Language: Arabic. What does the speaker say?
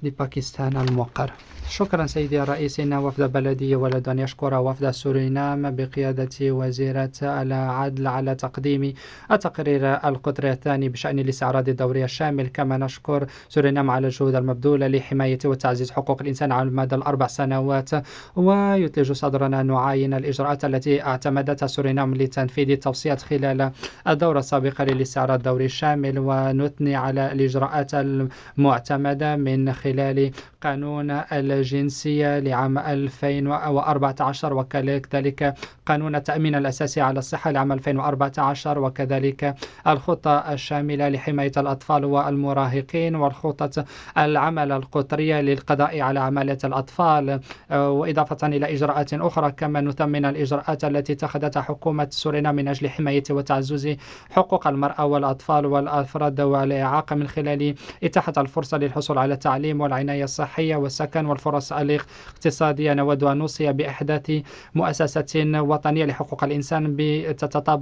وفد باكستان الموقر. شكرا سيدي الرئيس. إن وفد بلدي يود أن يشكر وفد سورينام بقيادة وزيرة العدل على تقديم التقرير القطري الثاني بشأن الاستعراض الدوري الشامل. كما نشكر سورينام على الجهود المبذولة لحماية وتعزيز حقوق الإنسان على مدى ال4 سنوات، ويثلج صدرنا أن نعاين الإجراءات التي اعتمدتها سورينام لتنفيذ التوصيات خلال الدورة السابقة للاستعراض الدوري الشامل، ونثني على الإجراءات المعتمدة من خلال قانون الجنسية لعام 2014، وكذلك قانون التأمين الأساسي على الصحة لعام 2014، وكذلك الخطة الشاملة لحماية الأطفال والمراهقين، والخطة العمل القطرية للقضاء على عمالة الأطفال، وإضافة إلى إجراءات أخرى. كما نثمن الإجراءات التي اتخذتها حكومة سورينام من أجل حماية وتعزيز حقوق المرأة والأطفال والأفراد والإعاقة من خلال إتاحة الفرصة للحصول على التعليم والعناية الصحية والسكن والفرص الاقتصادية. نود أن نوصي بإحداث مؤسسة وطنية لحقوق الإنسان تتطابق